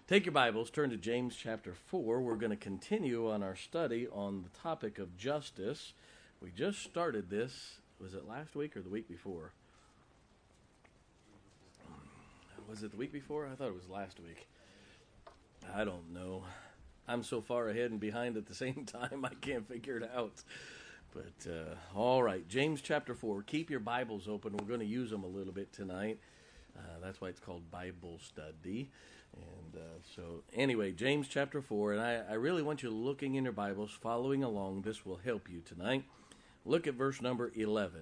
Take your Bibles, turn to James chapter 4. We're going to continue on our study on the topic of justice. We just started this, was it last week or the week before? Was it the week before? I thought it was last week. I don't know. I'm so far ahead and behind at the same time, I can't figure it out. But, all right, James chapter 4. Keep your Bibles open. We're going to use them a little bit tonight. That's why it's called Bible study. And so anyway, James chapter 4, and I really want you looking in your Bibles, following along. This will help you tonight. Look at verse number 11.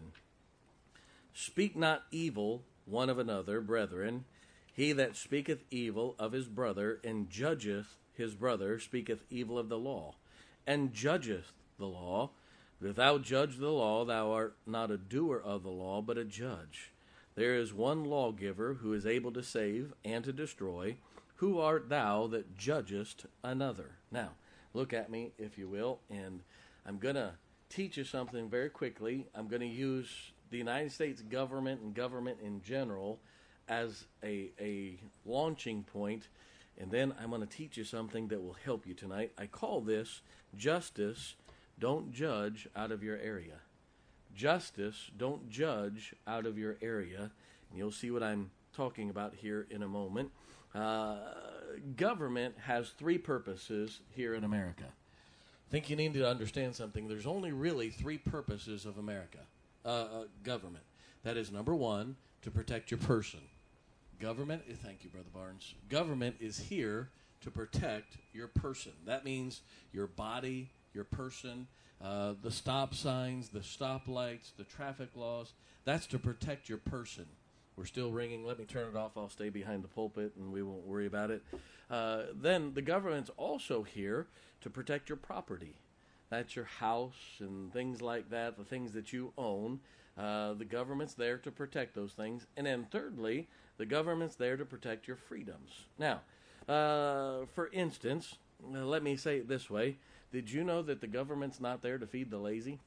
Speak not evil one of another, brethren. He that speaketh evil of his brother and judgeth his brother speaketh evil of the law, and judgeth the law. But if thou judge the law, thou art not a doer of the law, but a judge. There is one lawgiver who is able to save and to destroy. Who art thou that judgest another? Now, look at me, if you will, and I'm going to teach you something very quickly. I'm going to use the United States government and government in general as a launching point, and then I'm going to teach you something that will help you tonight. I call this justice, don't judge out of your area. Justice, don't judge out of your area. And you'll see what I'm talking about here in a moment. Government has three purposes here in America. I think you need to understand something. There's only really three purposes of America, government. That is, number one, to protect your person. Government, thank you, Brother Barnes. Government is here to protect your person. That means your body, your person, the stop signs, the stoplights, the traffic laws. That's to protect your person. We're still ringing. Let me turn it off. I'll stay behind the pulpit, and we won't worry about it. Then the government's also here to protect your property. That's your house and things like that, the things that you own. The government's there to protect those things. And then thirdly, the government's there to protect your freedoms. Now, for instance, let me say it this way. Did you know that the government's not there to feed the lazy?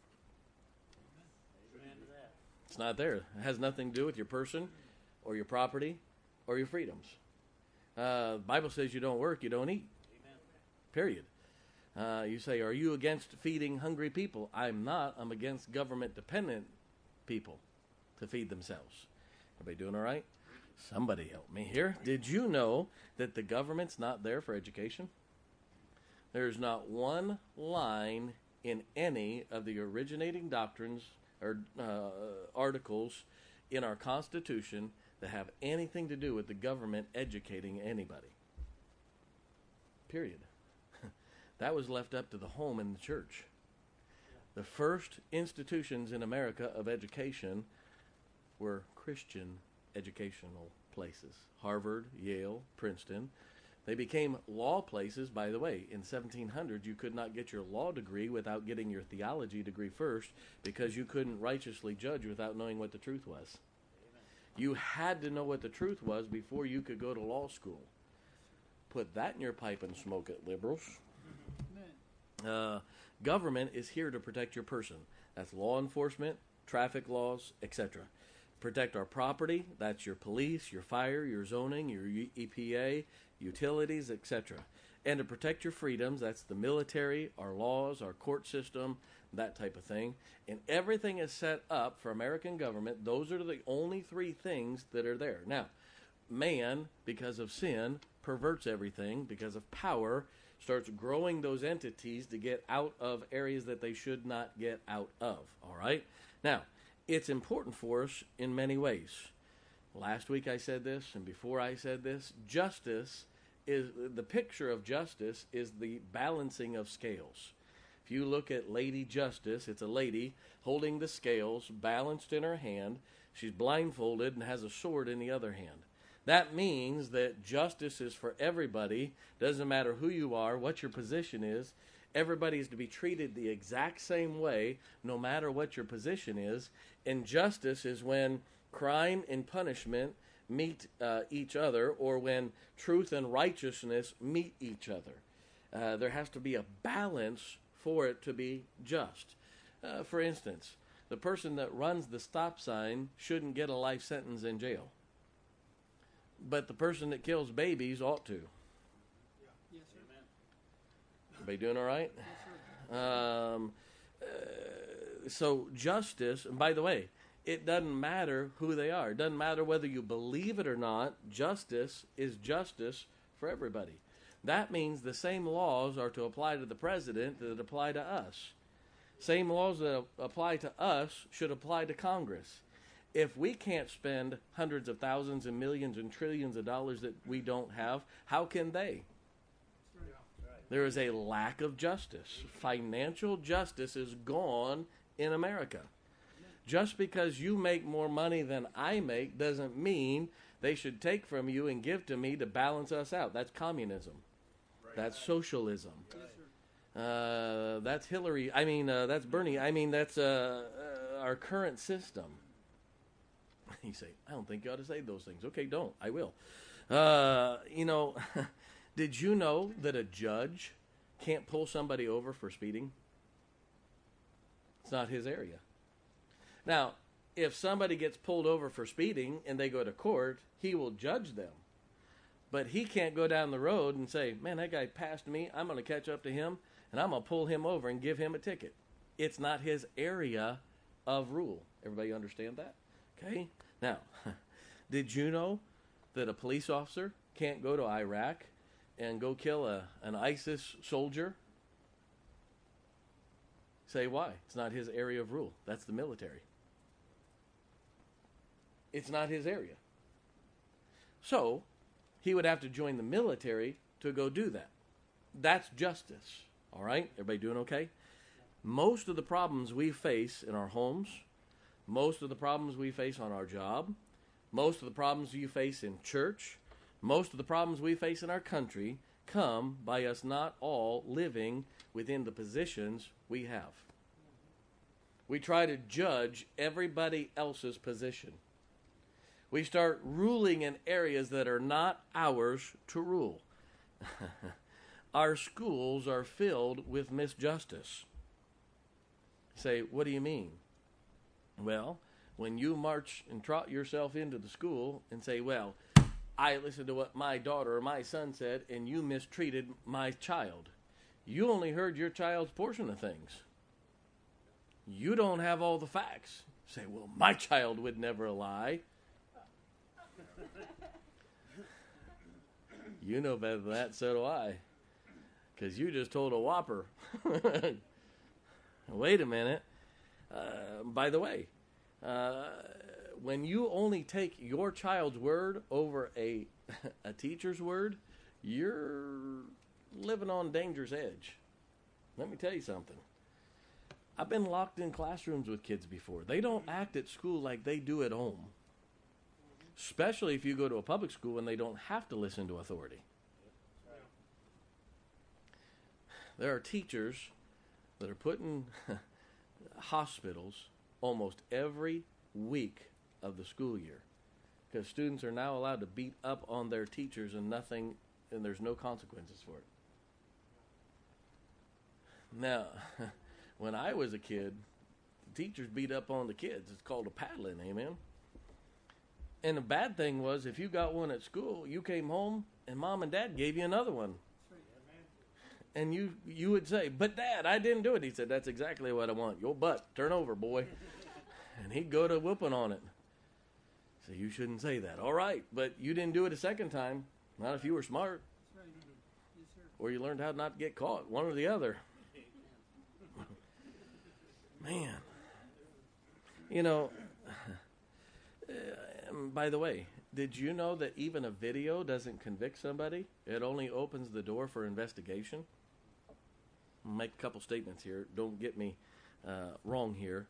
It's not there. It has nothing to do with your person or your property or your freedoms. The Bible says you don't work, you don't eat. Amen. Period. You say, are you against feeding hungry people? I'm not. I'm against government-dependent people to feed themselves. Everybody doing all right? Somebody help me here. Did you know that the government's not there for education? There's not one line in any of the originating doctrines or articles in our Constitution that have anything to do with the government educating anybody. Period. That was left up to the home and the church. The first institutions in America of education were Christian educational places. Harvard, Yale, Princeton. They became law places. By the way, in 1700, you could not get your law degree without getting your theology degree first, because you couldn't righteously judge without knowing what the truth was. Amen. You had to know what the truth was before you could go to law school. Put that in your pipe and smoke it, liberals. Government is here to protect your person. That's law enforcement, traffic laws, etc. Protect our property. That's your police, your fire, your zoning, your EPA, utilities, etc. And to protect your freedoms, that's the military, our laws, our court system, that type of thing. And everything is set up for American government. Those are the only three things that are there. Now, man, because of sin, perverts everything. Because of power, starts growing those entities to get out of areas that they should not get out of. All right? Now, it's important for us in many ways. Last week I said this, and before I said this, justice is the picture of justice is the balancing of scales. If you look at Lady Justice, it's a lady holding the scales balanced in her hand. She's blindfolded and has a sword in the other hand. That means that justice is for everybody. Doesn't matter who you are, what your position is. Everybody is to be treated the exact same way, no matter what your position is. And justice is when crime and punishment meet each other, or when truth and righteousness meet each other. There has to be a balance for it to be just. For instance, the person that runs the stop sign shouldn't get a life sentence in jail. But the person that kills babies ought to. Everybody doing all right? So justice, and by the way, it doesn't matter who they are. It doesn't matter whether you believe it or not. Justice is justice for everybody. That means the same laws are to apply to the president that apply to us. Same laws that apply to us should apply to Congress. If we can't spend hundreds of thousands and millions and trillions of dollars that we don't have, how can they? There is a lack of justice. Financial justice is gone in America. Just because you make more money than I make doesn't mean they should take from you and give to me to balance us out. That's communism. That's socialism. That's Hillary. That's Bernie. That's our current system. You say, I don't think you ought to say those things. Okay, don't. I will. Did you know that a judge can't pull somebody over for speeding? It's not his area. Now, if somebody gets pulled over for speeding and they go to court, he will judge them. But he can't go down the road and say, man, that guy passed me. I'm going to catch up to him, and I'm going to pull him over and give him a ticket. It's not his area of rule. Everybody understand that? Okay? Now, did you know that a police officer can't go to Iraq and go kill an ISIS soldier? Say why? It's not his area of rule. That's the military. It's not his area. So, he would have to join the military to go do that. That's justice. All right? Everybody doing okay? Most of the problems we face in our homes, most of the problems we face on our job, most of the problems you face in church, most of the problems we face in our country come by us not all living within the positions we have. We try to judge everybody else's position. We start ruling in areas that are not ours to rule. Our schools are filled with misjustice. Say, what do you mean? Well, when you march and trot yourself into the school and say, well, I listened to what my daughter or my son said and you mistreated my child. You only heard your child's portion of things. You don't have all the facts. Say, well, my child would never lie. You know better than that, so do I. Because you just told a whopper. Wait a minute. By the way, when you only take your child's word over a teacher's word, you're living on danger's edge. Let me tell you something. I've been locked in classrooms with kids before. They don't act at school like they do at home. Especially if you go to a public school and they don't have to listen to authority. There are teachers that are put in hospitals almost every week of the school year because students are now allowed to beat up on their teachers and there's no consequences for it. Now, when I was a kid, the teachers beat up on the kids. It's called a paddling, amen? And the bad thing was, if you got one at school, you came home and mom and dad gave you another one. And you would say, but Dad, I didn't do it. He said, that's exactly what I want. Your butt, turn over, boy. And he'd go to whooping on it. So you shouldn't say that. All right, but you didn't do it a second time. Not if you were smart. Or you learned how not to get caught. One or the other. Man. By the way, did you know that even a video doesn't convict somebody? It only opens the door for investigation. I'll make a couple statements here. Don't get me wrong here.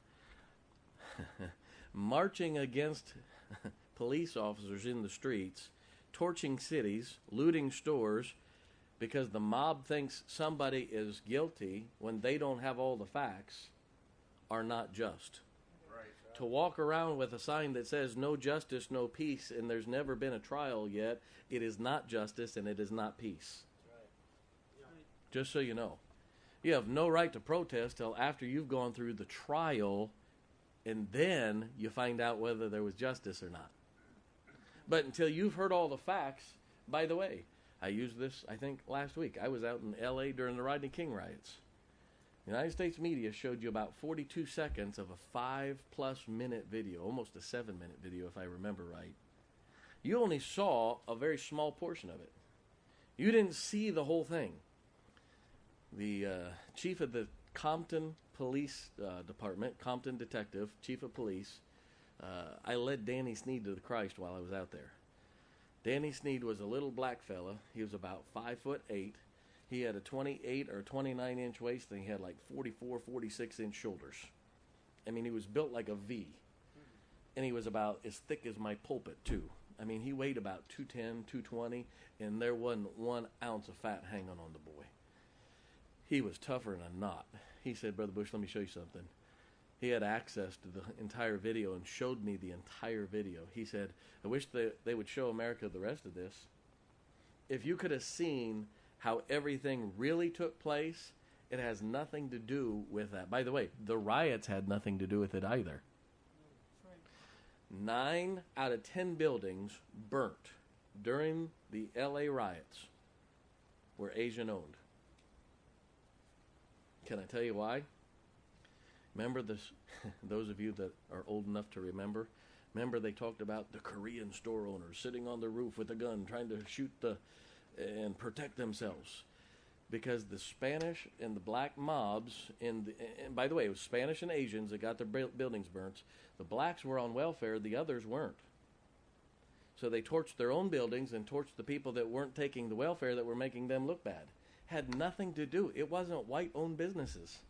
Marching against police officers in the streets, torching cities, looting stores, because the mob thinks somebody is guilty when they don't have all the facts, are not just. To walk around with a sign that says no justice, no peace, and there's never been a trial yet, it is not justice and it is not peace. Just so you know. You have no right to protest till after you've gone through the trial, and then you find out whether there was justice or not. But until you've heard all the facts, by the way, I used this, I think, last week. I was out in L.A. during the Rodney King riots. The United States media showed you about 42 seconds of a 5+ minute video, almost a 7-minute video if I remember right. You only saw a very small portion of it. You didn't see the whole thing. The chief of the Compton Police Department, Compton Detective, Chief of Police, I led Danny Sneed to the Christ while I was out there. Danny Sneed was a little black fella. He was about 5'8". He had a 28 or 29-inch waist, and he had like 44, 46-inch shoulders. I mean, he was built like a V. And he was about as thick as my pulpit, too. I mean, he weighed about 210, 220, and there wasn't 1 ounce of fat hanging on the boy. He was tougher than a knot. He said, Brother Bush, let me show you something. He had access to the entire video and showed me the entire video. He said, I wish they would show America the rest of this. If you could have seen how everything really took place, it has nothing to do with that. By the way, the riots had nothing to do with it either. 9 out of 10 buildings burnt during the L.A. riots were Asian-owned. Can I tell you why? Remember this? Those of you that are old enough to remember they talked about the Korean store owners sitting on the roof with a gun trying to shoot and protect themselves, because the Spanish and the black mobs and by the way, it was Spanish and Asians that got their buildings burnt. The blacks were on welfare, the others weren't. So they torched their own buildings and torched the people that weren't taking the welfare, that were making them look bad. Had nothing to do. It wasn't white-owned businesses.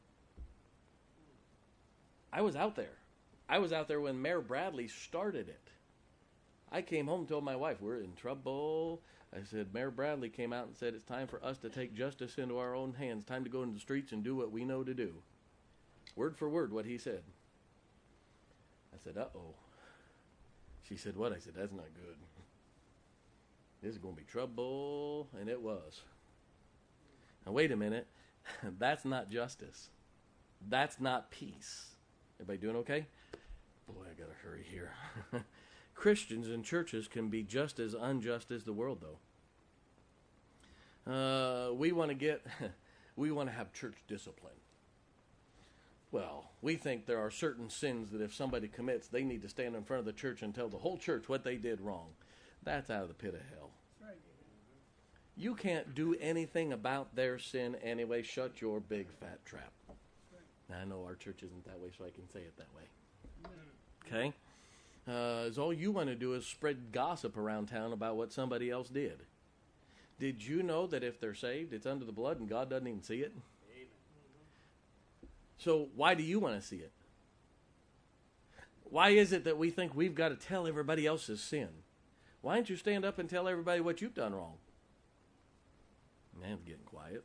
I was out there. I was out there when Mayor Bradley started it. I came home and told my wife, we're in trouble. I said, Mayor Bradley came out and said, it's time for us to take justice into our own hands. Time to go into the streets and do what we know to do. Word for word what he said. I said, uh-oh. She said, what? I said, that's not good. This is going to be trouble. And it was. Now, wait a minute. That's not justice. That's not peace. Everybody doing okay? Boy, I got to hurry here. Christians and churches can be just as unjust as the world, though. We want to have church discipline. Well, we think there are certain sins that if somebody commits, they need to stand in front of the church and tell the whole church what they did wrong. That's out of the pit of hell. You can't do anything about their sin anyway. Shut your big fat trap. Now, I know our church isn't that way, so I can say it that way. Okay? All you want to do is spread gossip around town about what somebody else did. Did you know that if they're saved, it's under the blood and God doesn't even see it? Amen. So why do you want to see it? Why is it that we think we've got to tell everybody else's sin? Why don't you stand up and tell everybody what you've done wrong? Man, it's getting quiet.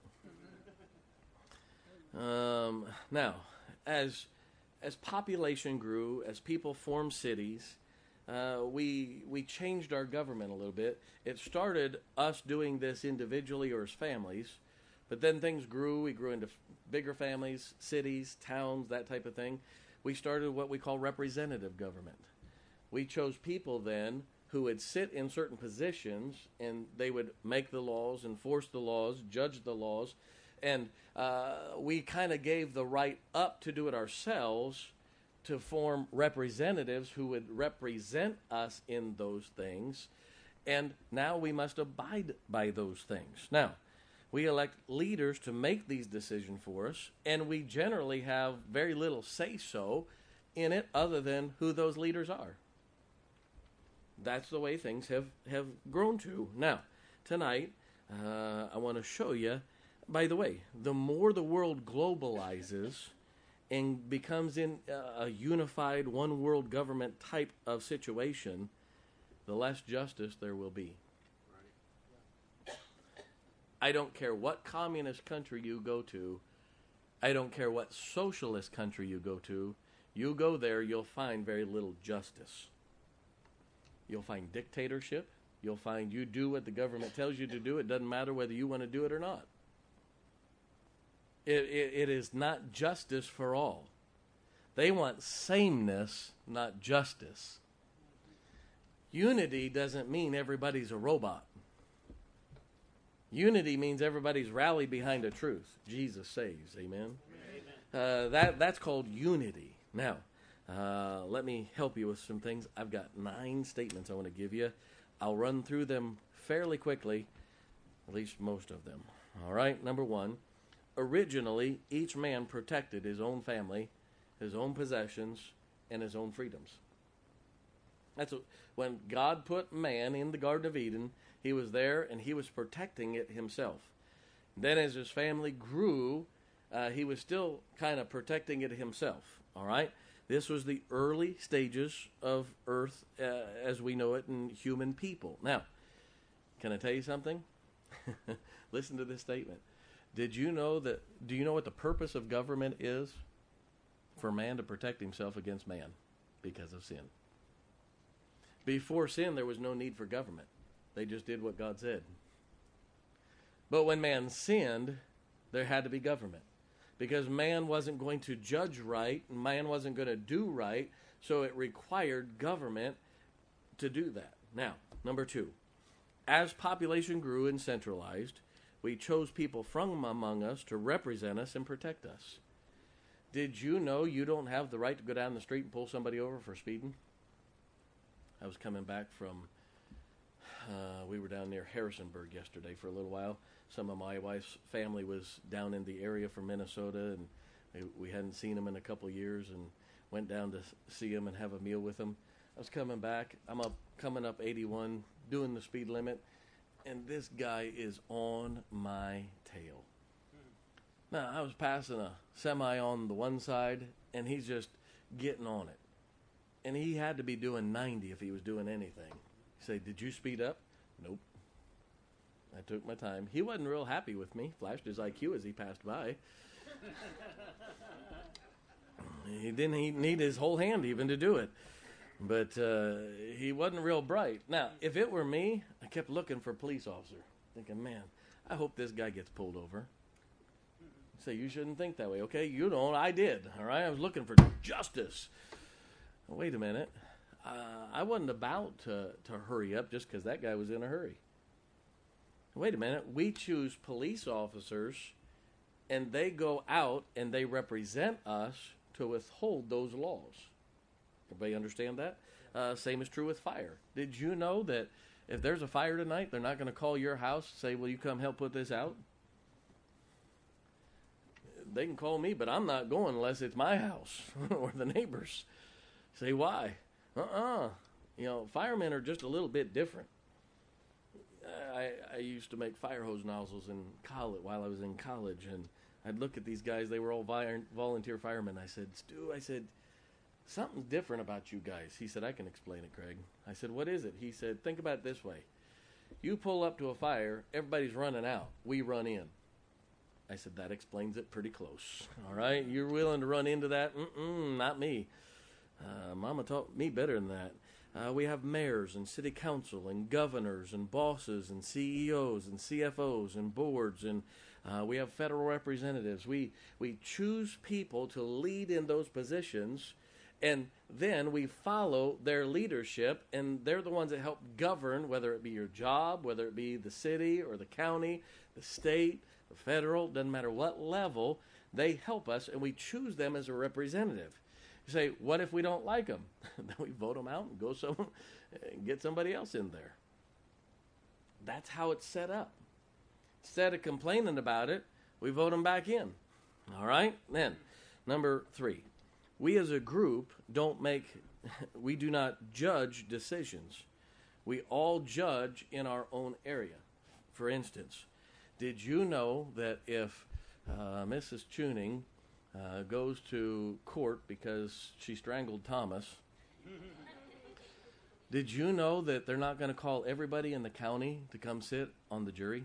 Now, as population grew, as people formed cities, we changed our government a little bit. It started us doing this individually or as families, but then things grew. We grew into bigger families, cities, towns, that type of thing. We started what we call representative government. We chose people then who would sit in certain positions, and they would make the laws, enforce the laws, judge the laws, and we kind of gave the right up to do it ourselves, to form representatives who would represent us in those things, and now we must abide by those things. Now, we elect leaders to make these decisions for us, and we generally have very little say-so in it other than who those leaders are. That's the way things have grown to. Now, tonight, I want to show you, by the way, the more the world globalizes and becomes in a unified one world government type of situation, the less justice there will be. Right. I don't care what communist country you go to. I don't care what socialist country you go to. You go there, you'll find very little justice. You'll find dictatorship. You'll find you do what the government tells you to do. It doesn't matter whether you want to do it or not. It is not justice for all. They want sameness, not justice. Unity doesn't mean everybody's a robot. Unity means everybody's rallied behind a truth. Jesus saves. Amen. That's called unity. Now, let me help you with some things. I've got 9 statements I want to give you. I'll run through them fairly quickly, at least most of them. All right, number 1. Originally, each man protected his own family, his own possessions, and his own freedoms. When God put man in the Garden of Eden, he was there and he was protecting it himself. Then as his family grew, he was still kind of protecting it himself. All right? This was the early stages of earth as we know it in human people. Now, can I tell you something? Listen to this statement. Do you know what the purpose of government is? For man to protect himself against man because of sin. Before sin, there was no need for government. They just did what God said. But when man sinned, there had to be government. Because man wasn't going to judge right, and man wasn't going to do right, so it required government to do that. Now, number 2. As population grew and centralized, we chose people from among us to represent us and protect us. Did you know you don't have the right to go down the street and pull somebody over for speeding? I was coming back from, we were down near Harrisonburg yesterday for a little while. Some of my wife's family was down in the area from Minnesota, and we hadn't seen them in a couple of years, and went down to see them and have a meal with them. I was coming back. I'm coming up 81, doing the speed limit, and this guy is on my tail. Now, I was passing a semi on the one side, and he's just getting on it. And he had to be doing 90 if he was doing anything. He said, "Did you speed up?" Nope. I took my time. He wasn't real happy with me. Flashed his IQ as he passed by. He didn't need his whole hand even to do it. But he wasn't real bright. Now, if it were me, I kept looking for a police officer, thinking, man, I hope this guy gets pulled over. Say, you shouldn't think that way, okay? You don't. I did, all right? I was looking for justice. Wait a minute. I wasn't about to hurry up just because that guy was in a hurry. Wait a minute. We choose police officers, and they go out and they represent us to withhold those laws. Everybody understand that? Same is true with fire. Did you know that if there's a fire tonight, they're not going to call your house and say, will you come help put this out? They can call me, but I'm not going unless it's my house or the neighbors. Say, why? Firemen are just a little bit different. I used to make fire hose nozzles in college while I was in college, and I'd look at these guys. They were all volunteer firemen. I said, Stu, something's different about you guys. He said, I can explain it, Craig. I said, what is it? He said, think about it this way. You pull up to a fire, everybody's running out. We run in. I said, that explains it pretty close. All right? You're willing to run into that? Not me. Mama taught me better than that. We have mayors and city council and governors and bosses and CEOs and CFOs and boards, and we have federal representatives. We choose people to lead in those positions, and then we follow their leadership, and they're the ones that help govern, whether it be your job, whether it be the city or the county, the state, the federal, doesn't matter what level, they help us, and we choose them as a representative. You say, what if we don't like them? Then we vote them out and go and get somebody else in there. That's how it's set up. Instead of complaining about it, we vote them back in. All right? Then, number 3. We as a group we do not judge decisions. We all judge in our own area. For instance, did you know that if Mrs. Tuning goes to court because she strangled Thomas, did you know that they're not going to call everybody in the county to come sit on the jury?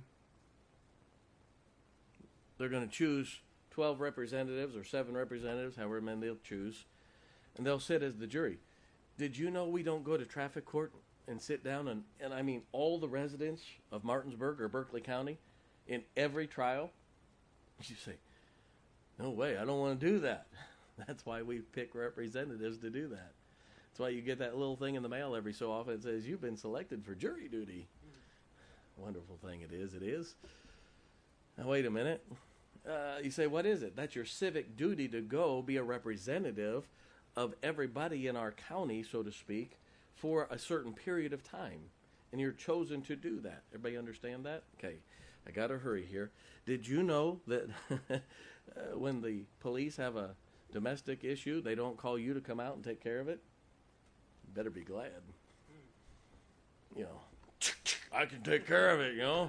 They're going to choose 12 representatives or 7 representatives, however many they'll choose, and they'll sit as the jury. Did you know we don't go to traffic court and sit down and I mean all the residents of Martinsburg or Berkeley County in every trial? You say, no way, I don't want to do that. That's why we pick representatives to do that. That's why you get that little thing in the mail every so often that says, you've been selected for jury duty. Wonderful thing it is. It is. Now, wait a minute. You say, what is it? That's your civic duty to go be a representative of everybody in our county, so to speak, for a certain period of time. And you're chosen to do that. Everybody understand that? Okay. I got to hurry here. Did you know that when the police have a domestic issue, they don't call you to come out and take care of it? You better be glad. You know, I can take care of it, you know.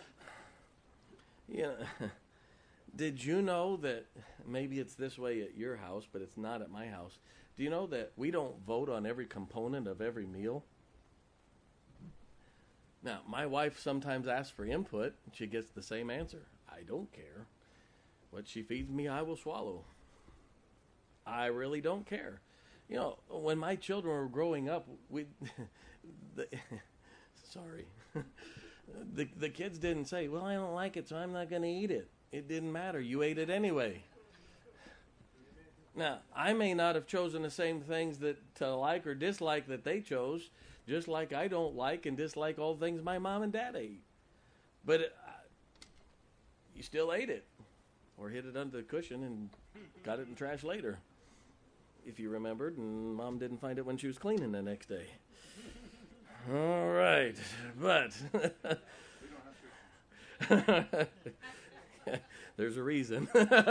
Yeah. Did you know that maybe it's this way at your house, but it's not at my house? Do you know that we don't vote on every component of every meal? Now, my wife sometimes asks for input, and she gets the same answer. I don't care. What she feeds me, I will swallow. I really don't care. You know, when my children were growing up, sorry. The kids didn't say, well, I don't like it, so I'm not going to eat it. It didn't matter. You ate it anyway. Now, I may not have chosen the same things that to like or dislike that they chose, just like I don't like and dislike all things my mom and dad ate. But you still ate it, or hid it under the cushion and got it in the trash later, if you remembered, and Mom didn't find it when she was cleaning the next day. All right, but there's a reason.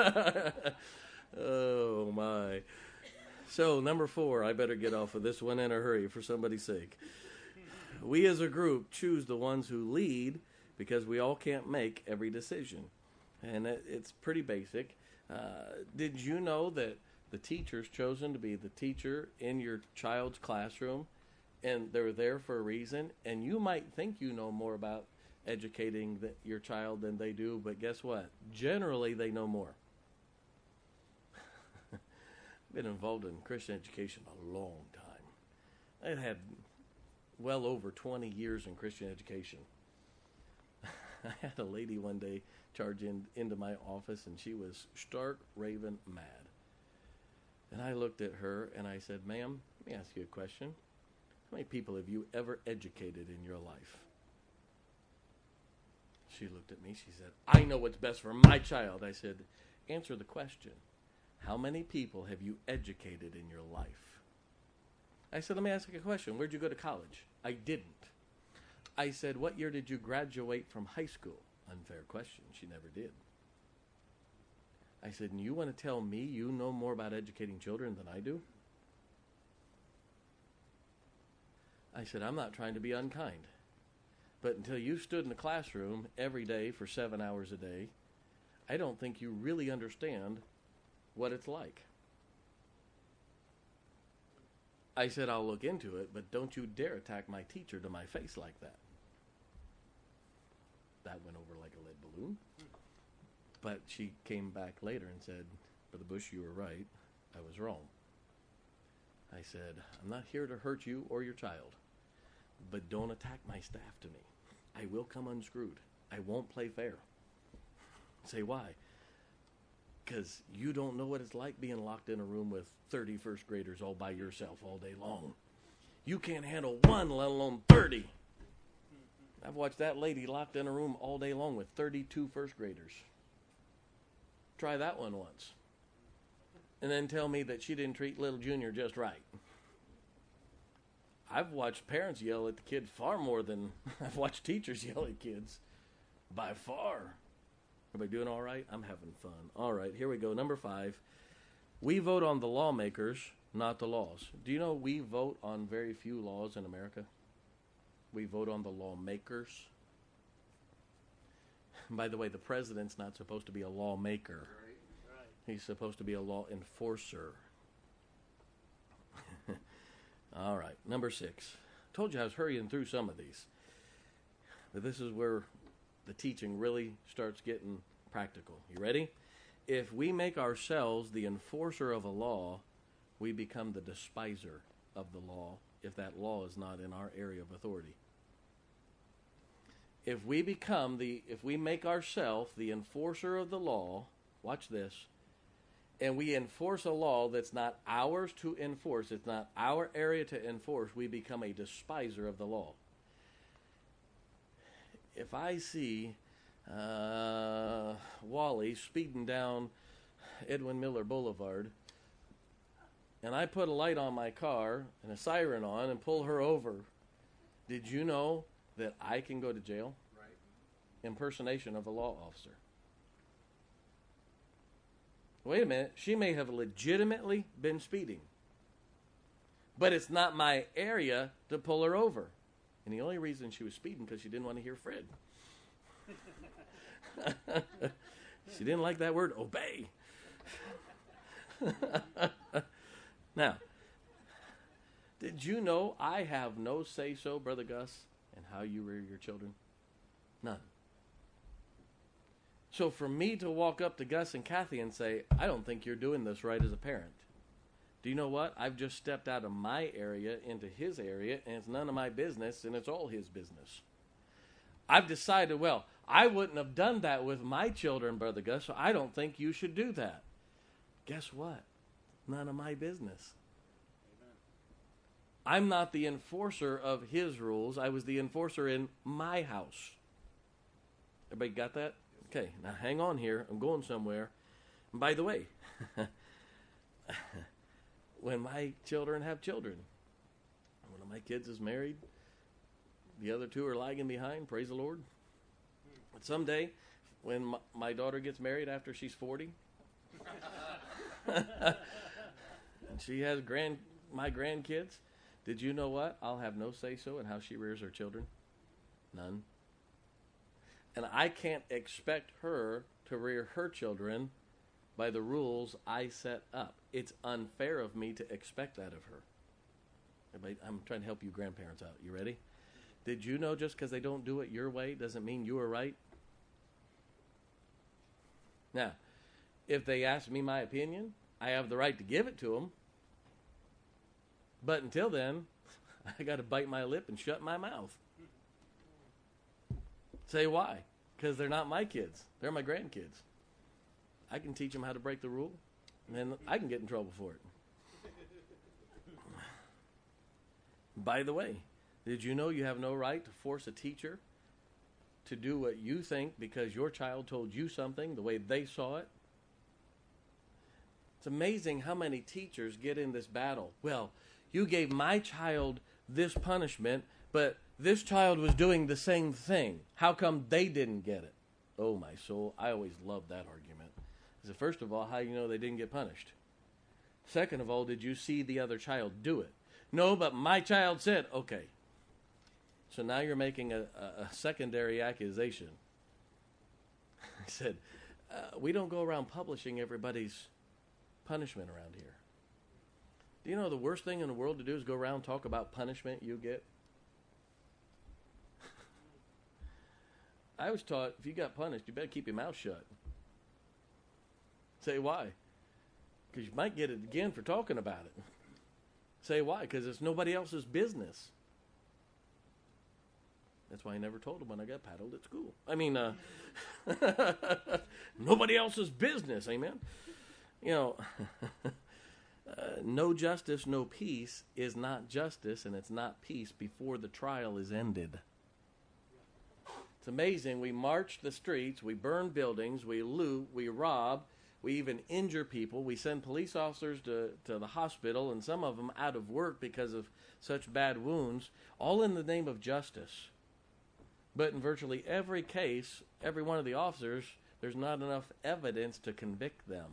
Oh, my. So, number 4, I better get off of this one in a hurry for somebody's sake. We as a group choose the ones who lead because we all can't make every decision. And it's pretty basic. Did you know that the teacher's chosen to be the teacher in your child's classroom, and they're there for a reason? And you might think you know more about educating your child than they do, but guess what? Generally, they know more. Been involved in Christian education a long time. I've had well over 20 years in Christian education. I had a lady one day charge into my office, and she was stark raving mad. And I looked at her and I said, ma'am, let me ask you a question. How many people have you ever educated in your life? She looked at me. She said, I know what's best for my child. I said, answer the question. How many people have you educated in your life? I said, let me ask you a question. Where'd you go to college? I didn't. I said, what year did you graduate from high school? Unfair question. She never did. I said, and you want to tell me you know more about educating children than I do? I said, I'm not trying to be unkind. But until you stood in the classroom every day for 7 hours a day, I don't think you really understand what it's like. I said, I'll look into it, but don't you dare attack my teacher to my face like that. That went over like a lead balloon. But she came back later and said, Brother Bush, you were right. I was wrong. I said, I'm not here to hurt you or your child, but don't attack my staff to me. I will come unscrewed. I won't play fair. Say, why? Because you don't know what it's like being locked in a room with 30 first graders all by yourself all day long. You can't handle one, let alone 30. I've watched that lady locked in a room all day long with 32 first graders. Try that one once. And then tell me that she didn't treat little Junior just right. I've watched parents yell at the kid far more than I've watched teachers yell at kids. By far. Everybody doing all right? I'm having fun. All right, here we go. Number 5. We vote on the lawmakers, not the laws. Do you know we vote on very few laws in America? We vote on the lawmakers. By the way, the president's not supposed to be a lawmaker. Right. He's supposed to be a law enforcer. All right, number 6. Told you I was hurrying through some of these. But this is where the teaching really starts getting practical. You ready? If we make ourselves the enforcer of a law, we become the despiser of the law if that law is not in our area of authority. If we make ourselves the enforcer of the law, watch this, and we enforce a law that's not ours to enforce, it's not our area to enforce, we become a despiser of the law. if I see Wally speeding down Edwin Miller Boulevard, and I put a light on my car and a siren on and pull her over, did you know that I can go to jail? Right. Impersonation of a law officer. Wait a minute. She may have legitimately been speeding, but it's not my area to pull her over. And the only reason she was speeding because she didn't want to hear Fred. She didn't like that word, obey. Now, did you know I have no say-so, Brother Gus, in how you rear your children? None. So for me to walk up to Gus and Kathy and say, I don't think you're doing this right as a parent. Do you know what? I've just stepped out of my area into his area, and it's none of my business, and it's all his business. I've decided, well, I wouldn't have done that with my children, Brother Gus, so I don't think you should do that. Guess what? None of my business. Amen. I'm not the enforcer of his rules. I was the enforcer in my house. Everybody got that? Okay, now hang on here. I'm going somewhere. And by the way, when my children have children, one of my kids is married, the other two are lagging behind, praise the Lord. But someday, when my daughter gets married after she's 40, and she has my grandkids, did you know what? I'll have no say-so in how she rears her children. None. And I can't expect her to rear her children by the rules I set up. It's unfair of me to expect that of her. Everybody, I'm trying to help you grandparents out. You ready? Did you know just because they don't do it your way doesn't mean you are right? Now, if they ask me my opinion, I have the right to give it to them. But until then, I got to bite my lip and shut my mouth. Say why? Because they're not my kids. They're my grandkids. I can teach them how to break the rule, and then I can get in trouble for it. By the way, did you know you have no right to force a teacher to do what you think because your child told you something the way they saw it? It's amazing how many teachers get in this battle. Well, you gave my child this punishment, but this child was doing the same thing. How come they didn't get it? Oh, my soul. I always loved that argument. So first of all, how do you know they didn't get punished? Second of all, did you see the other child do it? No, but my child said, okay. So now you're making a secondary accusation. I said, we don't go around publishing everybody's punishment around here. Do you know the worst thing in the world to do is go around and talk about punishment you get? I was taught if you got punished, you better keep your mouth shut. Say why? Because you might get it again for talking about it. Say why? Because it's nobody else's business. That's why I never told them when I got paddled at school. I mean, nobody else's business, amen? You know, no justice, no peace is not justice, and it's not peace before the trial is ended. It's amazing. We march the streets, we burn buildings, we loot, we rob, we even injure people. We send police officers to the hospital, and some of them out of work because of such bad wounds, all in the name of justice. But in virtually every case, every one of the officers, there's not enough evidence to convict them.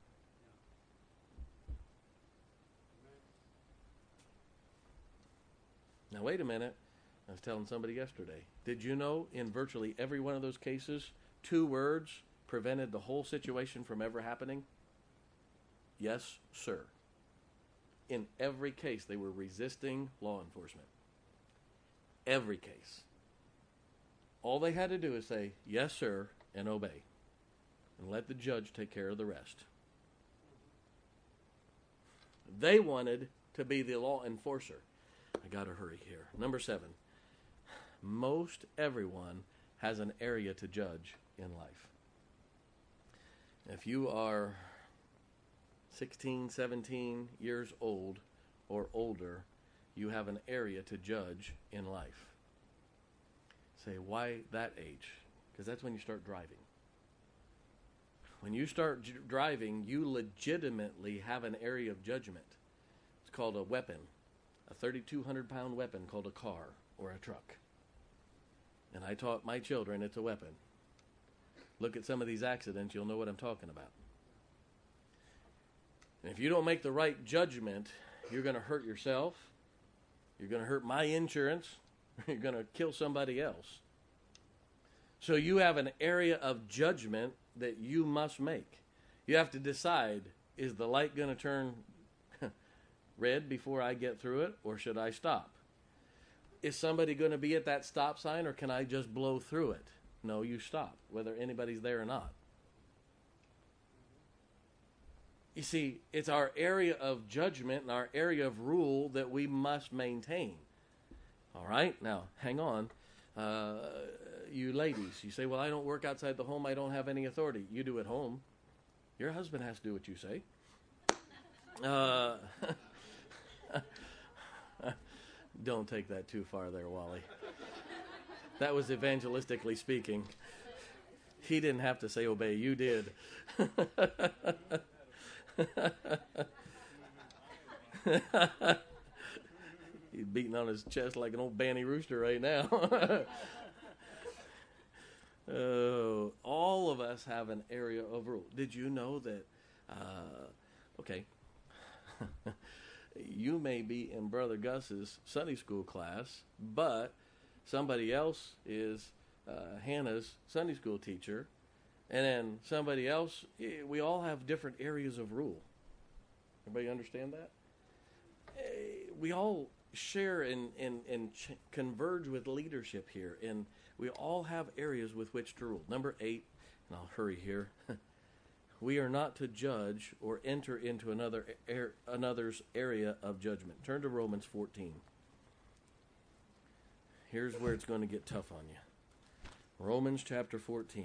Now, wait a minute. I was telling somebody yesterday. Did you know in virtually every one of those cases, 2 words prevented the whole situation from ever happening? Yes, sir. In every case, they were resisting law enforcement. Every case. All they had to do is say, yes, sir, and obey. And let the judge take care of the rest. They wanted to be the law enforcer. I got to hurry here. Number 7. Most everyone has an area to judge in life. If you are 16, 17 years old or older, you have an area to judge in life. Say, why that age? Because that's when you start driving. When you start driving, you legitimately have an area of judgment. It's called a weapon, a 3,200-pound weapon called a car or a truck. And I taught my children it's a weapon. Look at some of these accidents, you'll know what I'm talking about. And if you don't make the right judgment, you're going to hurt yourself. You're going to hurt my insurance. You're going to kill somebody else. So you have an area of judgment that you must make. You have to decide, is the light going to turn red before I get through it, or should I stop? Is somebody going to be at that stop sign, or can I just blow through it? No, you stop, whether anybody's there or not. You see, it's our area of judgment and our area of rule that we must maintain. All right? Now, hang on. You ladies, you say, well, I don't work outside the home. I don't have any authority. You do at home. Your husband has to do what you say. Don't take that too far there, Wally. That was evangelistically speaking. He didn't have to say obey. You did. He's beating on his chest like an old banty rooster right now. Oh, all of us have an area of rule. Did you know that, okay, you may be in Brother Gus's Sunday school class, but somebody else is Hannah's Sunday school teacher, and then somebody else, we all have different areas of rule. Everybody understand that? We all share and converge with leadership here, and we all have areas with which to rule. Number 8, and I'll hurry here. We are not to judge or enter into another's area of judgment. Turn to Romans 14. Here's where it's going to get tough on you. Romans chapter 14.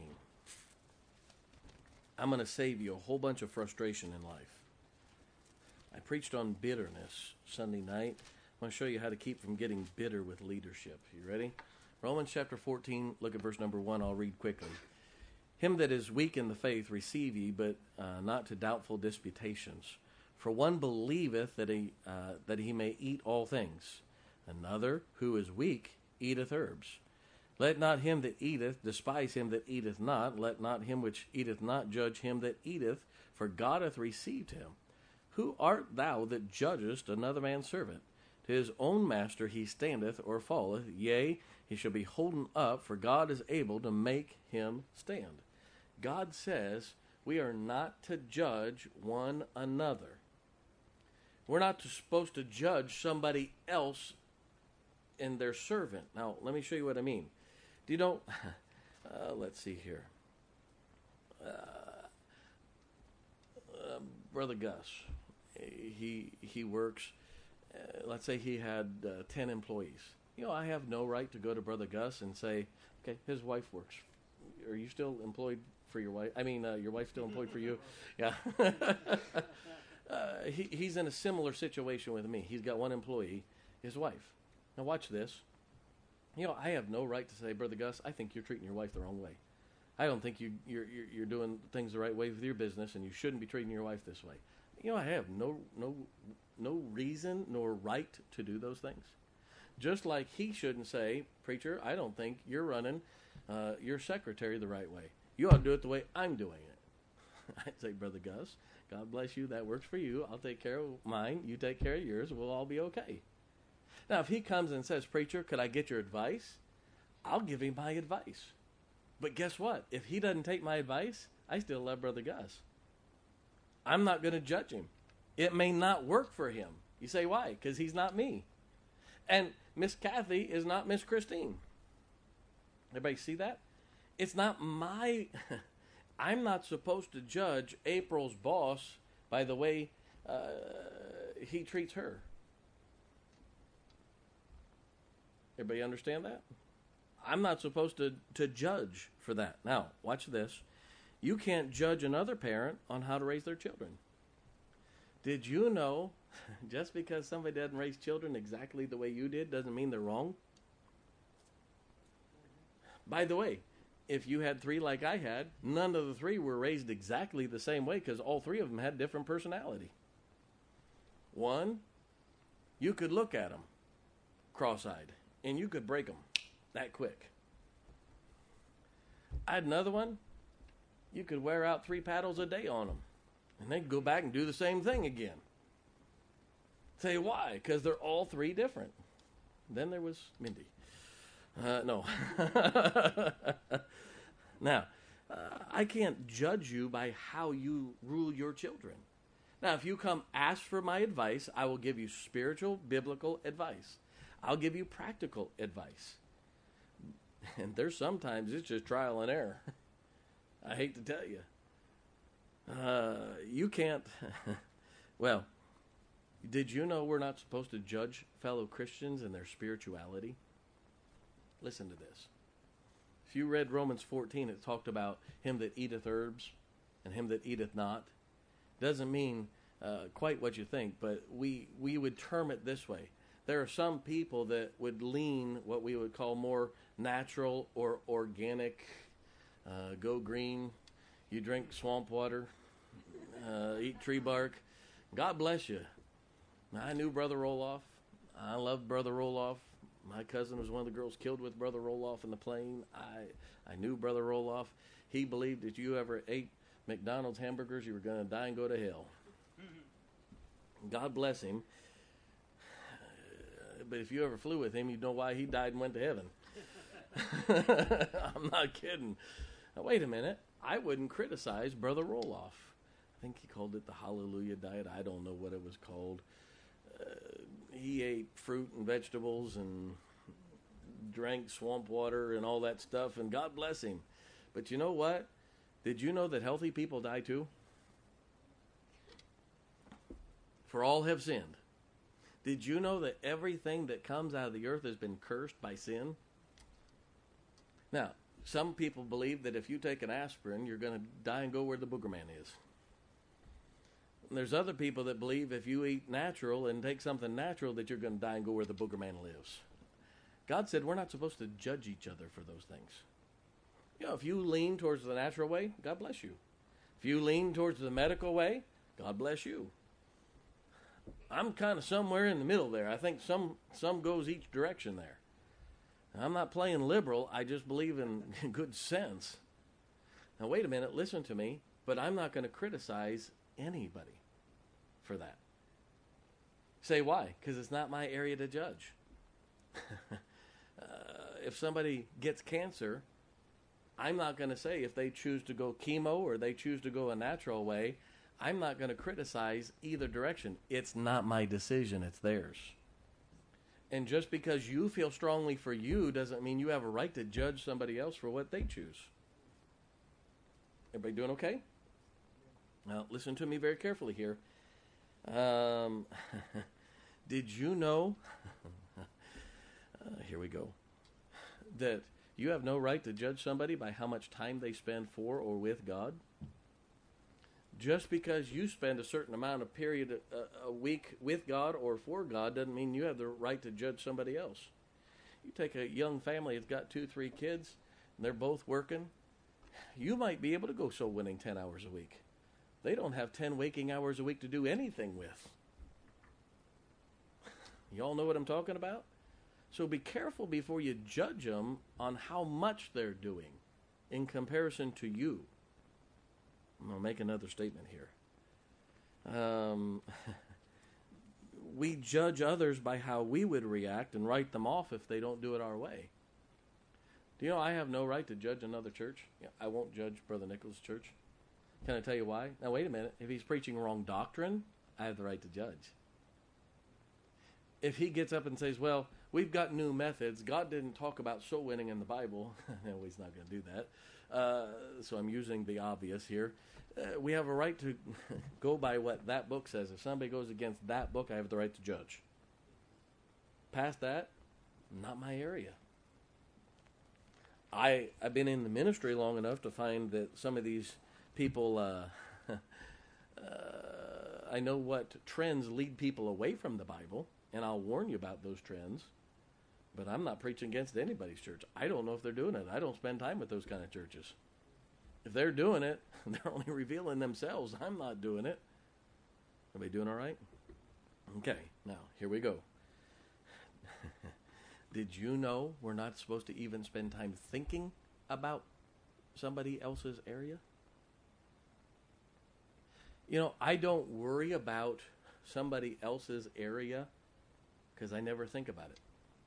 I'm going to save you a whole bunch of frustration in life. I preached on bitterness Sunday night. I want to show you how to keep from getting bitter with leadership. You ready? Romans chapter 14, look at verse number 1. I'll read quickly. Him that is weak in the faith receive ye, but not to doubtful disputations. For one believeth that he may eat all things. Another, who is weak, eateth herbs. Let not him that eateth despise him that eateth not. Let not him which eateth not judge him that eateth, for God hath received him. Who art thou that judgest another man's servant? To his own master he standeth or falleth, yea, he shall be holden up, for God is able to make him stand. God says we are not to judge one another. We're not supposed to judge somebody else in their servant. Now, let me show you what I mean. Do you know, let's see here. Brother Gus, he works, let's say he had 10 employees. You know, I have no right to go to Brother Gus and say, okay, his wife works. Are you still employed for your wife? I mean, your wife's still employed for you? Yeah. He's in a similar situation with me. He's got one employee, his wife. Now watch this. You know, I have no right to say, Brother Gus, I think you're treating your wife the wrong way. I don't think you're doing things the right way with your business, and you shouldn't be treating your wife this way. You know, I have no reason nor right to do those things. Just like he shouldn't say, preacher, I don't think you're running your secretary the right way. You ought to do it the way I'm doing it. I'd say, Brother Gus, God bless you. That works for you. I'll take care of mine. You take care of yours. We'll all be okay. Now, if he comes and says, preacher, could I get your advice? I'll give him my advice. But guess what? If he doesn't take my advice, I still love Brother Gus. I'm not going to judge him. It may not work for him. You say, why? Because he's not me. And Miss Kathy is not Miss Christine. Everybody see that? It's not my... I'm not supposed to judge April's boss by the way he treats her. Everybody understand that? I'm not supposed to judge for that. Now, watch this. You can't judge another parent on how to raise their children. Did you know just because somebody doesn't raise children exactly the way you did doesn't mean they're wrong? By the way, if you had three like I had, none of the three were raised exactly the same way because all three of them had different personality. One, you could look at them cross-eyed and you could break them that quick. I had another one, you could wear out 3 paddles a day on them and they'd go back and do the same thing again. Say why? Because they're all three different. Then there was Mindy. No. Now, I can't judge you by how you rule your children. Now, if you come ask for my advice, I will give you spiritual, biblical advice. I'll give you practical advice. And there's sometimes it's just trial and error. I hate to tell you. You can't. Well, did you know we're not supposed to judge fellow Christians and their spirituality? Listen to this. If you read Romans 14, it talked about him that eateth herbs and him that eateth not. Doesn't mean quite what you think, but we would term it this way. There are some people that would lean what we would call more natural or organic, go green, you drink swamp water, eat tree bark. God bless you. I knew Brother Roloff. I loved Brother Roloff. My cousin was one of the girls killed with Brother Roloff in the plane. I knew Brother Roloff. He believed if you ever ate McDonald's hamburgers, you were going to die and go to hell. God bless him. But if you ever flew with him, you'd know why he died and went to heaven. I'm not kidding. Now, wait a minute. I wouldn't criticize Brother Roloff. I think he called it the Hallelujah Diet. I don't know what it was called. He ate fruit and vegetables and drank swamp water and all that stuff, and God bless him. But you know what? Did you know that healthy people die too? For all have sinned. Did you know that everything that comes out of the earth has been cursed by sin? Now, some people believe that if you take an aspirin, you're going to die and go where the booger man is. And there's other people that believe if you eat natural and take something natural that you're going to die and go where the booger man lives. God said we're not supposed to judge each other for those things. You know, if you lean towards the natural way, God bless you. If you lean towards the medical way, God bless you. I'm kind of somewhere in the middle there. I think some goes each direction there. I'm not playing liberal. I just believe in good sense. Now, wait a minute. Listen to me. But I'm not going to criticize anybody for that. Say why? Because it's not my area to judge. If somebody gets cancer, I'm not going to say if they choose to go chemo or they choose to go a natural way. I'm not going to criticize either direction. It's not my decision. It's theirs. And just because you feel strongly for you doesn't mean you have a right to judge somebody else for what they choose. Everybody doing okay? Now, listen to me very carefully here. Did you know, here we go, that you have no right to judge somebody by how much time they spend for or with God? Just because you spend a certain amount of period a week with God or for God doesn't mean you have the right to judge somebody else. You take a young family that's got 2, 3 kids, and they're both working. You might be able to go soul winning 10 hours a week. They don't have 10 waking hours a week to do anything with. Y'all know what I'm talking about? So be careful before you judge them on how much they're doing in comparison to you. I'm going to make another statement here. We judge others by how we would react and write them off if they don't do it our way. Do you know I have no right to judge another church? I won't judge Brother Nichols' church. Can I tell you why? Now, wait a minute. If he's preaching wrong doctrine, I have the right to judge. If he gets up and says, well, we've got new methods. God didn't talk about soul winning in the Bible. No, he's not going to do that. So I'm using the obvious here. We have a right to go by what that book says. If somebody goes against that book, I have the right to judge. Past that, not my area. I've been in the ministry long enough to find that some of these people, I know what trends lead people away from the Bible, and I'll warn you about those trends. But I'm not preaching against anybody's church. I don't know if they're doing it. I don't spend time with those kind of churches. If they're doing it, they're only revealing themselves. I'm not doing it. Everybody doing all right? Okay, now, here we go. Did you know we're not supposed to even spend time thinking about somebody else's area? You know, I don't worry about somebody else's area because I never think about it.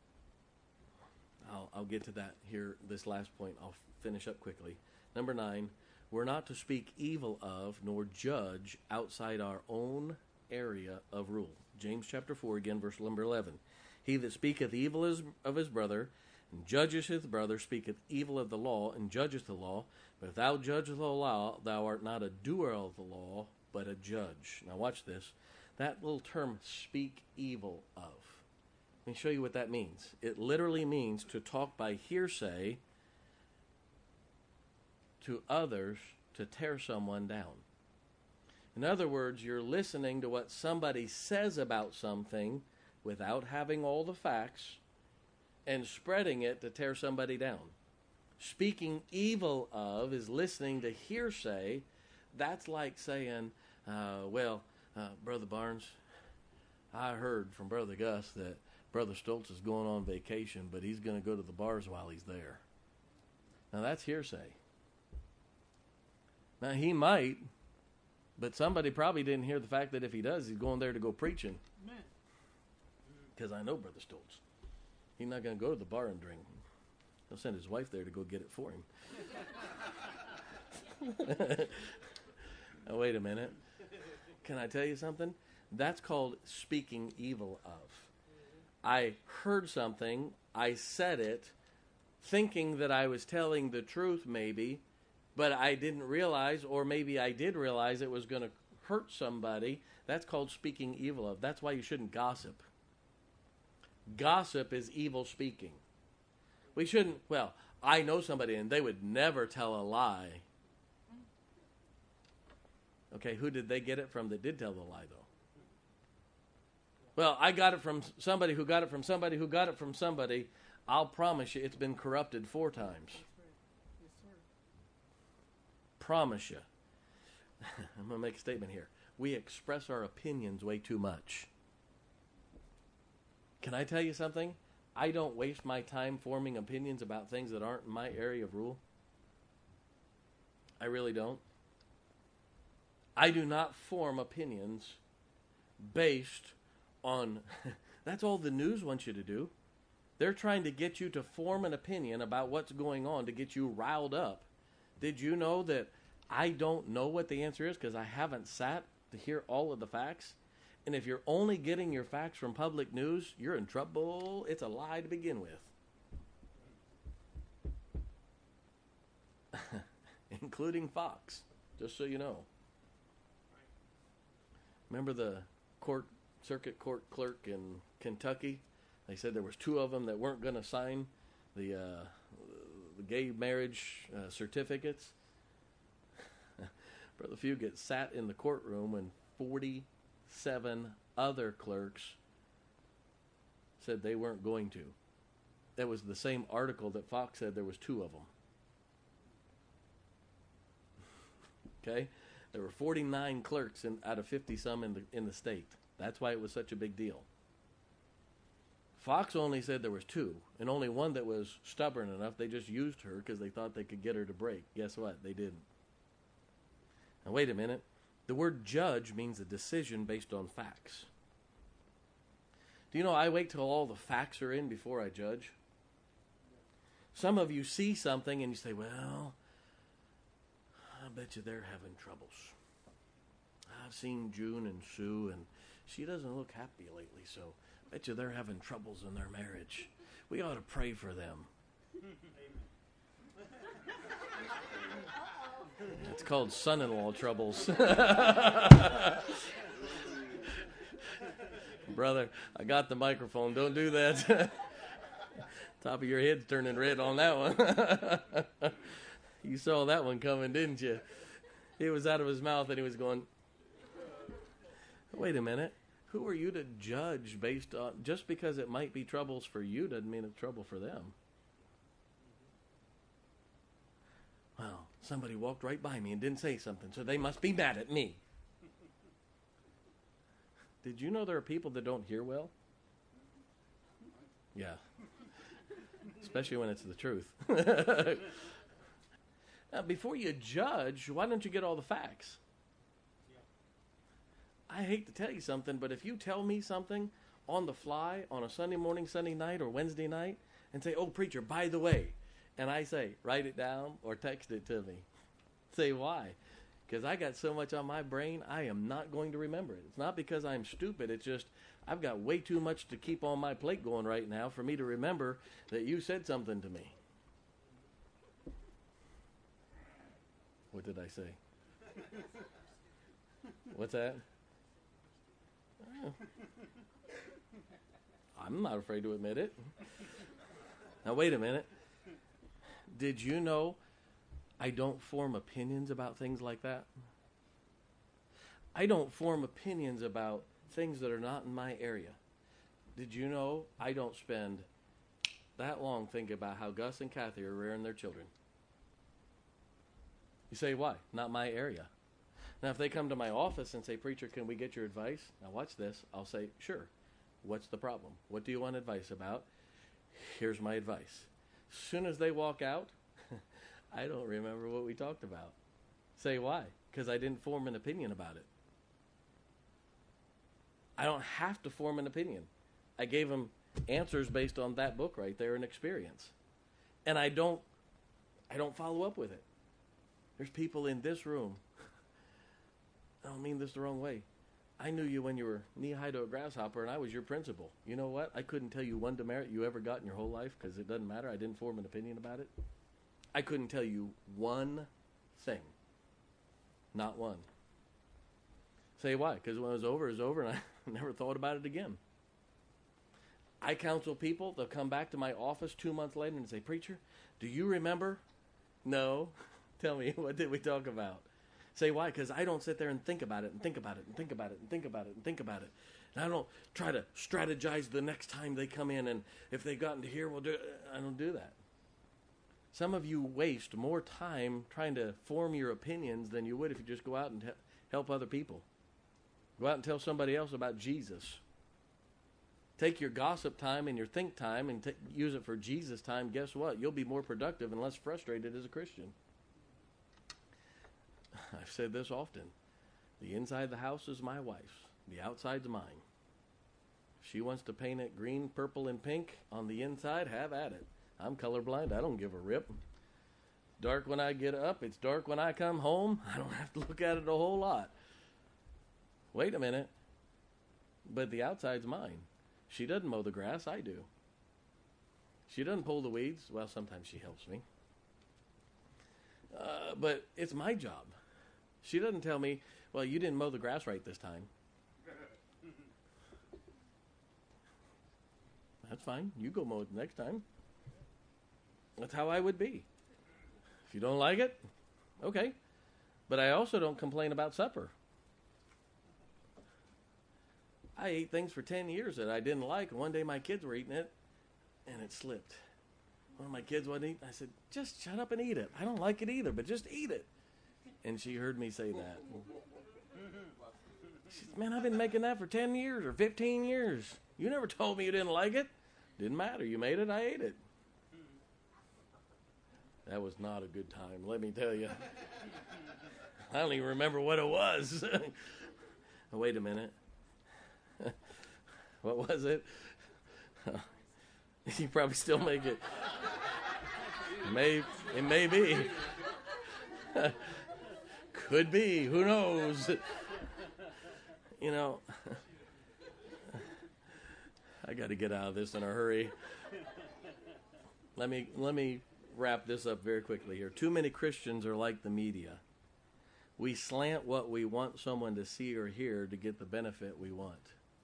I'll get to that here, this last point. I'll finish up quickly. Number 9, we're not to speak evil of nor judge outside our own area of rule. James chapter 4, again, verse number 11. He that speaketh evil of his brother and judgeth his brother speaketh evil of the law and judgeth the law. But if thou judgest the law, thou art not a doer of the law, but a judge. Now watch this. That little term, speak evil of. Let me show you what that means. It literally means to talk by hearsay to others to tear someone down. In other words, you're listening to what somebody says about something without having all the facts and spreading it to tear somebody down. Speaking evil of is listening to hearsay. That's like saying, Brother Barnes, I heard from Brother Gus that Brother Stoltz is going on vacation, but he's going to go to the bars while he's there. Now that's hearsay. Now he might, but somebody probably didn't hear the fact that if he does, he's going there to go preaching. Because I know Brother Stoltz. He's not going to go to the bar and drink. He'll send his wife there to go get it for him. Now, wait a minute. Can I tell you something? That's called speaking evil of. I heard something, I said it, thinking that I was telling the truth maybe, but I didn't realize, or maybe I did realize it was going to hurt somebody. That's called speaking evil of. That's why you shouldn't gossip. Gossip is evil speaking. We shouldn't, I know somebody and they would never tell a lie. Okay, who did they get it from that did tell the lie, though? Well, I got it from somebody who got it from somebody who got it from somebody. I'll promise you it's been corrupted 4 times. Yes, sir. Promise you. I'm going to make a statement here. We express our opinions way too much. Can I tell you something? I don't waste my time forming opinions about things that aren't in my area of rule. I really don't. I do not form opinions based on... That's all the news wants you to do. They're trying to get you to form an opinion about what's going on to get you riled up. Did you know that I don't know what the answer is because I haven't sat to hear all of the facts? And if you're only getting your facts from public news, you're in trouble. It's a lie to begin with. Including Fox, just so you know. Remember the circuit court clerk in Kentucky? They said there was 2 of them that weren't going to sign the gay marriage certificates. Brother Fugit sat in the courtroom when 47 other clerks said they weren't going to. That was the same article that Fox said there was 2 of them. Okay? There were 49 clerks out of 50-some in the state. That's why it was such a big deal. Fox only said there was 2, and only one that was stubborn enough. They just used her because they thought they could get her to break. Guess what? They didn't. Now, wait a minute. The word judge means a decision based on facts. Do you know I wait till all the facts are in before I judge? Some of you see something and you say, well, I bet you they're having troubles. I've seen June and Sue, and she doesn't look happy lately, so I bet you they're having troubles in their marriage. We ought to pray for them. It's called son-in-law troubles. Brother, I got the microphone. Don't do that. Top of your head's turning red on that one. You saw that one coming, didn't you? It was out of his mouth and he was going, wait a minute. Who are you to judge based on, just because it might be troubles for you doesn't mean it's trouble for them. Well, somebody walked right by me and didn't say something, so they must be mad at me. Did you know there are people that don't hear well? Yeah. Especially when it's the truth. Now, before you judge, why don't you get all the facts? I hate to tell you something, but if you tell me something on the fly on a Sunday morning, Sunday night, or Wednesday night, and say, oh, preacher, by the way, and I say, write it down or text it to me. Say why? Because I got so much on my brain, I am not going to remember it. It's not because I'm stupid. It's just I've got way too much to keep on my plate going right now for me to remember that you said something to me. What did I say? What's that? I'm not afraid to admit it. Now, wait a minute. Did you know I don't form opinions about things like that? I don't form opinions about things that are not in my area. Did you know I don't spend that long thinking about how Gus and Kathy are rearing their children? You say, why? Not my area. Now, if they come to my office and say, preacher, can we get your advice? Now, watch this. I'll say, sure. What's the problem? What do you want advice about? Here's my advice. As soon as they walk out, I don't remember what we talked about. Say why? Because I didn't form an opinion about it. I don't have to form an opinion. I gave them answers based on that book right there and experience. And I don't follow up with it. There's people in this room. I don't mean this the wrong way. I knew you when you were knee-high to a grasshopper, and I was your principal. You know what? I couldn't tell you one demerit you ever got in your whole life because it doesn't matter. I didn't form an opinion about it. I couldn't tell you one thing. Not one. Say why? Because when it was over, and I never thought about it again. I counsel people. They'll come back to my office 2 months later and say, preacher, do you remember? No. Tell me, what did we talk about? Say why? Because I don't sit there and think about it and think about it and think about it and think about it and think about it. And I don't try to strategize the next time they come in, and if they've gotten to here, we'll do it. I don't do that. Some of you waste more time trying to form your opinions than you would if you just go out and help other people. Go out and tell somebody else about Jesus. Take your gossip time and your think time and use it for Jesus time. Guess what? You'll be more productive and less frustrated as a Christian. I've said this often. The inside of the house is my wife's. The outside's mine. If she wants to paint it green, purple, and pink on the inside, have at it. I'm colorblind. I don't give a rip. Dark when I get up. It's dark when I come home. I don't have to look at it a whole lot. Wait a minute. But the outside's mine. She doesn't mow the grass. I do. She doesn't pull the weeds. Well, sometimes she helps me. But it's my job. She doesn't tell me, well, you didn't mow the grass right this time. That's fine. You go mow it next time. That's how I would be. If you don't like it, okay. But I also don't complain about supper. I ate things for 10 years that I didn't like, and one day my kids were eating it, and it slipped. One of my kids wasn't eating. I said, just shut up and eat it. I don't like it either, but just eat it. And she heard me say that. She said, man, I've been making that for 10 years or 15 years. You never told me you didn't like it. Didn't matter. You made it, I ate it. That was not a good time, let me tell you. I don't even remember what it was. Wait a minute. What was it? You probably still make it. It may be. Could be. Who knows? You know, I got to get out of this in a hurry. Let me wrap this up very quickly here. Too many Christians are like the media. We slant what we want someone to see or hear to get the benefit we want.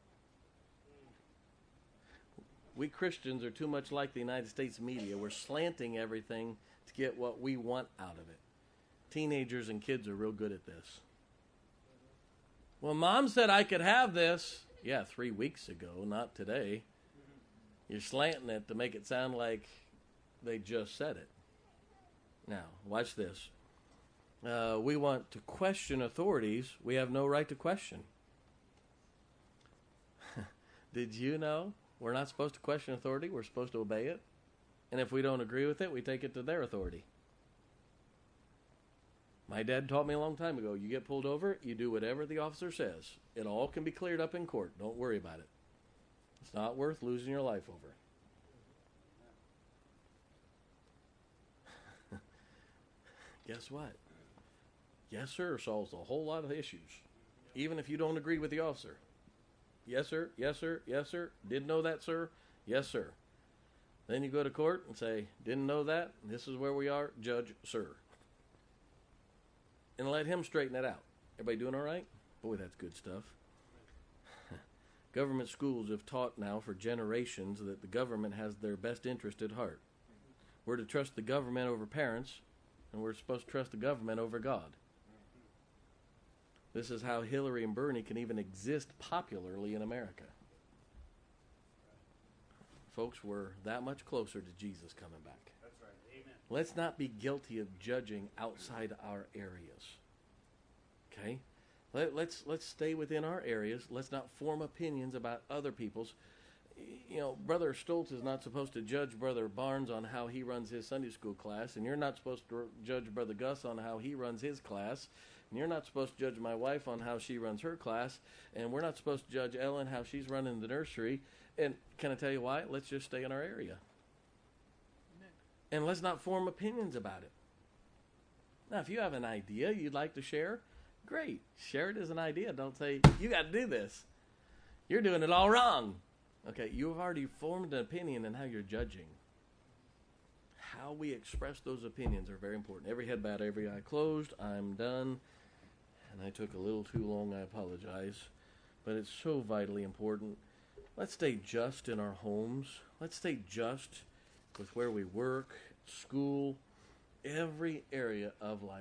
We Christians are too much like the United States media. We're slanting everything to get what we want out of it. Teenagers and kids are real good at this. Well, Mom said I could have this. Yeah, 3 weeks ago, not today. You're slanting it to make it sound like they just said it. Now, watch this. We want to question authorities we have no right to question. Did you know we're not supposed to question authority? We're supposed to obey it. And if we don't agree with it, we take it to their authority. My dad taught me a long time ago, you get pulled over, you do whatever the officer says. It all can be cleared up in court. Don't worry about it. It's not worth losing your life over. Guess what? Yes, sir solves a whole lot of issues, even if you don't agree with the officer. Yes, sir. Yes, sir. Yes, sir. Didn't know that, sir. Yes, sir. Then you go to court and say, didn't know that. This is where we are. Judge, sir. And let him straighten it out. Everybody doing all right? Boy, that's good stuff. Government schools have taught now for generations that the government has their best interest at heart. We're to trust the government over parents, and we're supposed to trust the government over God. This is how Hillary and Bernie can even exist popularly in America. Folks, we're that much closer to Jesus coming back. That's right. Amen. Let's not be guilty of judging outside our areas. Okay? Let's stay within our areas. Let's not form opinions about other people's. You know, Brother Stoltz is not supposed to judge Brother Barnes on how he runs his Sunday school class, and you're not supposed to judge Brother Gus on how he runs his class, and you're not supposed to judge my wife on how she runs her class, and we're not supposed to judge Ellen how she's running the nursery. And can I tell you why? Let's just stay in our area. Amen. And let's not form opinions about it. Now, if you have an idea you'd like to share, great. Share it as an idea. Don't say, you got to do this. You're doing it all wrong. Okay, you have already formed an opinion in how you're judging. How we express those opinions are very important. Every head bowed, every eye closed. I'm done. And I took a little too long. I apologize. But it's so vitally important. Let's stay just in our homes. Let's stay just with where we work, school, every area of life.